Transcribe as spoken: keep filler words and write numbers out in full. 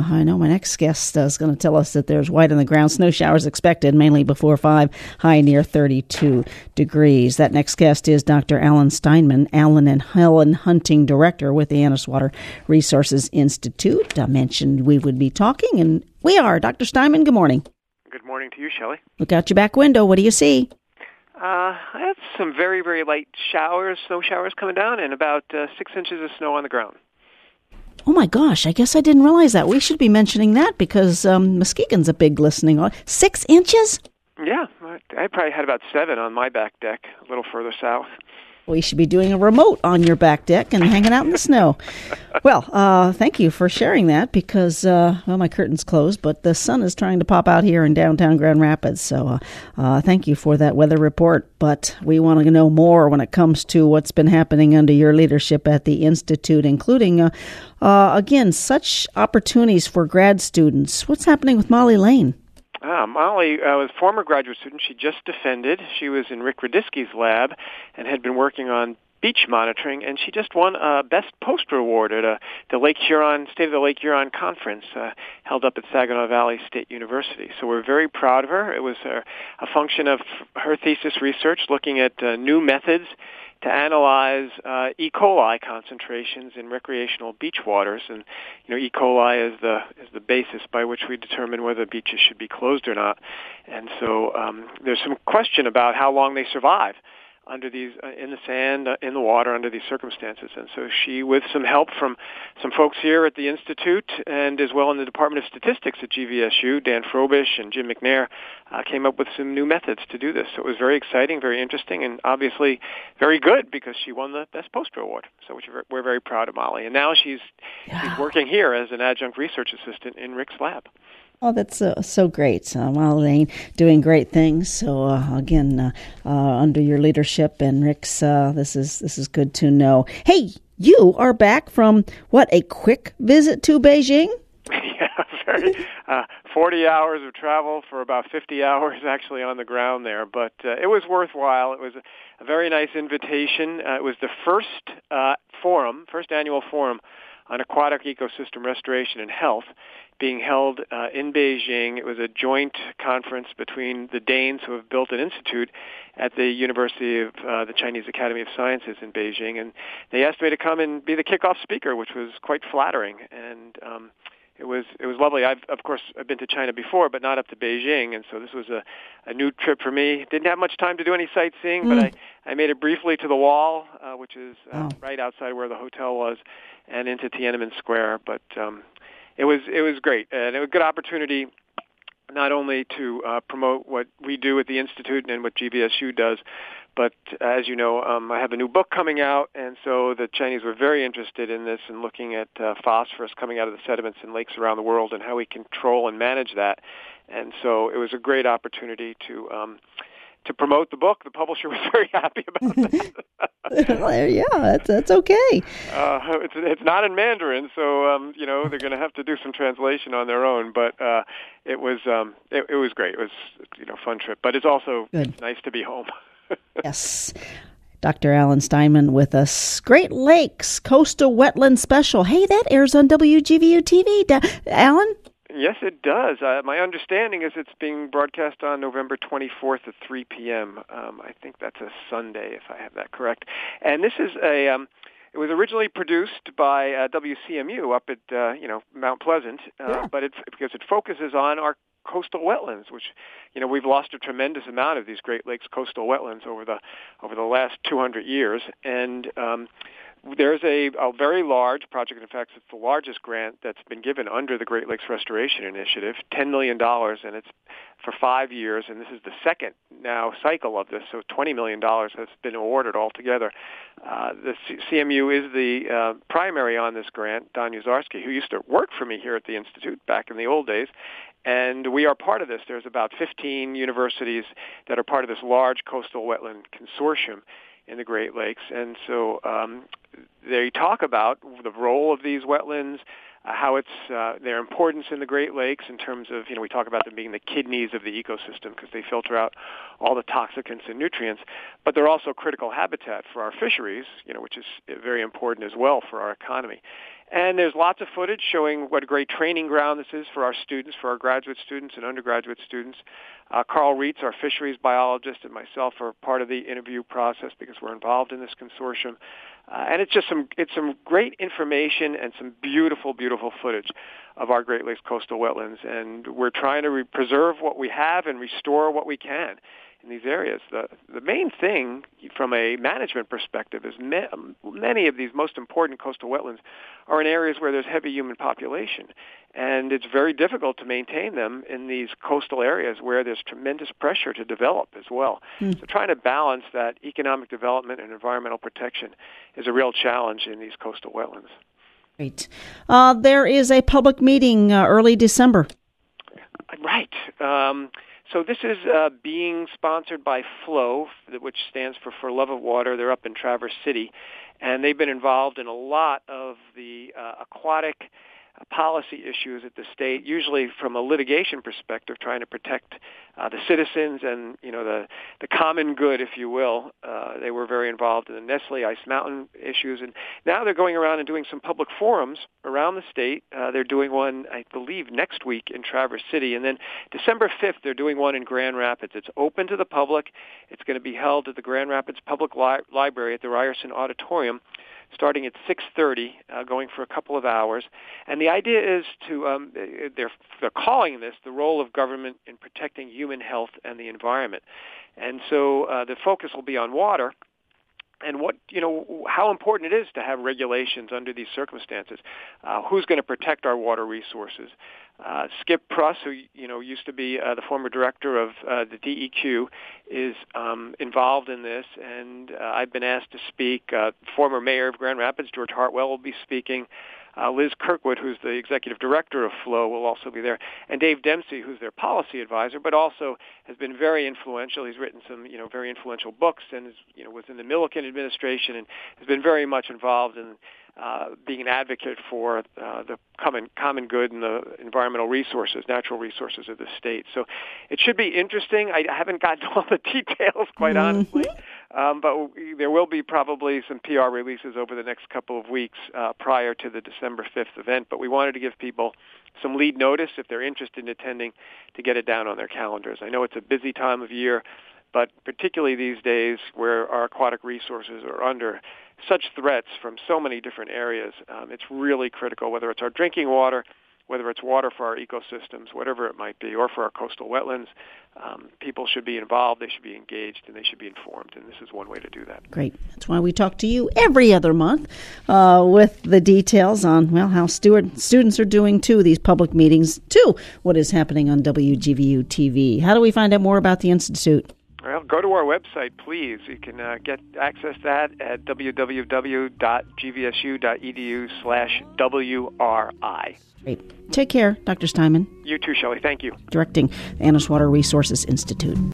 I know my next guest uh, is going to tell us that there's white on the ground. Snow showers expected, mainly before five, high near thirty-two degrees. That next guest is Doctor Alan Steinman, Alan and Helen Hunting Director with the Annis Water Resources Institute. I mentioned we would be talking, and we are. Doctor Steinman, good morning. Good morning to you, Shelley. Look out your back window. What do you see? Uh, I have some very, very light showers, snow showers coming down, and about uh, six inches of snow on the ground. Oh, my gosh. I guess I didn't realize that. We should be mentioning that because um, Muskegon's a big listening audience. Six inches? Yeah. I probably had about seven on my back deck, a little further south. We should be doing a remote on your back deck and hanging out in the snow. Well, uh, thank you for sharing that because, uh, well, my curtain's closed, but the sun is trying to pop out here in downtown Grand Rapids. So uh, uh, thank you for that weather report. But we want to know more when it comes to what's been happening under your leadership at the Institute, including, uh, uh, again, such opportunities for grad students. What's happening with Molly Lane? Ah, Molly uh, was a former graduate student. She just defended. She was in Rick Radisky's lab and had been working on beach monitoring, and she just won a Best Poster Award at a, the Lake Huron, State of the Lake Huron Conference uh, held up at Saginaw Valley State University. So we're very proud of her. It was a, a function of her thesis research looking at uh, new methods to analyze uh, E. coli concentrations in recreational beach waters, and you know E. coli is the is the basis by which we determine whether beaches should be closed or not. And so um, there's some question about how long they survive under these uh, in the sand, uh, in the water, under these circumstances. And so she, with some help from some folks here at the Institute and as well in the Department of Statistics at G V S U, Dan Frobish and Jim McNair, uh, came up with some new methods to do this. So it was very exciting, very interesting, and obviously very good because she won the Best Poster Award. So which we're very proud of Molly. And now she's yeah. she's working here as an adjunct research assistant in Rick's lab. Oh, that's uh, so great. Uh, Molly Lane doing great things. So uh, again, uh, uh, under your leadership and Rick's, uh, this is this is good to know. Hey, you are back from what, a quick visit to Beijing? Yeah, very, uh, forty hours of travel for about fifty hours actually on the ground there, but uh, it was worthwhile. It was a, a very nice invitation. Uh, it was the first uh, forum, first annual forum on aquatic ecosystem restoration and health being held uh, in Beijing. It was a joint conference between the Danes who have built an institute at the University of uh, the Chinese Academy of Sciences in Beijing, and they asked me to come and be the kickoff speaker, which was quite flattering. And um, it was it was lovely. I've of course I've been to China before, but not up to Beijing, and so this was a, a new trip for me. Didn't have much time to do any sightseeing, mm. but I, I made it briefly to the Wall, uh, which is uh, oh. right outside where the hotel was, and into Tiananmen Square. But um, It was it was great, and it was a good opportunity not only to uh, promote what we do at the Institute and what G V S U does, but as you know, um, I have a new book coming out, and so the Chinese were very interested in this and looking at uh, phosphorus coming out of the sediments in lakes around the world and how we control and manage that. And so it was a great opportunity to um, to promote the book. The publisher was very happy about that. Yeah, that's that's okay. Uh, it's it's not in Mandarin, so um, you know they're going to have to do some translation on their own. But uh, it was um, it, it was great. It was you know fun trip, but it's also it's nice to be home. Yes. Doctor Alan Steinman with us. Great Lakes Coastal Wetland Special. Hey, that airs on W G V U T V. Da- Alan? Yes, it does. Uh, my understanding is it's being broadcast on November twenty-fourth at three p.m. Um, I think that's a Sunday, if I have that correct. And this is a, um, it was originally produced by uh, W C M U up at, uh, you know, Mount Pleasant, uh, yeah. but it's because it focuses on our coastal wetlands, which, you know, we've lost a tremendous amount of these Great Lakes coastal wetlands over the over the last two hundred years, and um, there's a, a very large project. In fact, it's the largest grant that's been given under the Great Lakes Restoration Initiative, ten million dollars, and it's for five years, and this is the second now cycle of this, so twenty million dollars has been awarded altogether. Uh, the C- CMU is the uh, primary on this grant, Don Uzarski, who used to work for me here at the Institute back in the old days, and we are part of this. There's about fifteen universities that are part of this large coastal wetland consortium in the Great Lakes, and so um, they talk about the role of these wetlands, uh, how it's uh, their importance in the Great Lakes in terms of, you know, we talk about them being the kidneys of the ecosystem because they filter out all the toxicants and nutrients, but they're also critical habitat for our fisheries, you know, which is very important as well for our economy. And there's lots of footage showing what a great training ground this is for our students, for our graduate students and undergraduate students. Uh, Carl Reitz, our fisheries biologist, and myself are part of the interview process because we're involved in this consortium. Uh, and it's just some it's some great information and some beautiful, beautiful footage of our Great Lakes coastal wetlands. And we're trying to re- preserve what we have and restore what we can in these areas. The the main thing from a management perspective is ma- many of these most important coastal wetlands are in areas where there's heavy human population. And it's very difficult to maintain them in these coastal areas where there's tremendous pressure to develop as well. Mm. So trying to balance that economic development and environmental protection is a real challenge in these coastal wetlands. Great. Uh, there is a public meeting uh, early December. Right. Um, so this is uh, being sponsored by FLOW, which stands for For Love of Water. They're up in Traverse City, and they've been involved in a lot of the uh, aquatic policy issues at the state, usually from a litigation perspective, trying to protect uh, the citizens and, you know, the the common good, if you will. Uh, they were very involved in the Nestle Ice Mountain issues, and now they're going around and doing some public forums around the state. Uh, they're doing one, I believe, next week in Traverse City, and then December fifth, they're doing one in Grand Rapids. It's open to the public. It's going to be held at the Grand Rapids Public Li- Library at the Ryerson Auditorium, starting at six thirty, uh, going for a couple of hours. And the idea is to, um, they're, they're calling this the role of government in protecting human health and the environment. And so uh, the focus will be on water and what, you know, how important it is to have regulations under these circumstances. Uh, who's going to protect our water resources? Uh, Skip Pruss, who, you know, used to be uh, the former director of uh, the D E Q, is um, involved in this, and uh, I've been asked to speak. Uh, former mayor of Grand Rapids, George Hartwell, will be speaking. Uh, Liz Kirkwood, who's the executive director of FLOW, will also be there, and Dave Dempsey, who's their policy advisor, but also has been very influential. He's written some, you know, very influential books, and is, you know, was in the Milliken administration, and has been very much involved in uh, being an advocate for uh, the common common good and the environmental resources, natural resources of the state. So it should be interesting. I haven't gotten all the details, quite mm-hmm. honestly. Um, but there will be probably some P R releases over the next couple of weeks uh, prior to the December fifth event. But we wanted to give people some lead notice if they're interested in attending to get it down on their calendars. I know it's a busy time of year, but particularly these days where our aquatic resources are under such threats from so many different areas, um, it's really critical, whether it's our drinking water, whether it's water for our ecosystems, whatever it might be, or for our coastal wetlands. Um, people should be involved, they should be engaged, and they should be informed, and this is one way to do that. Great. That's why we talk to you every other month uh, with the details on, well, how Stewart, students are doing, too, these public meetings, to what is happening on W G V U T V. How do we find out more about the Institute? Well, go to our website, please. You can uh, get access that at w w w dot g v s u dot e d u slash w r i. Great. Take care, Doctor Steinman. You too, Shelley. Thank you. Directing the Annis Water Resources Institute.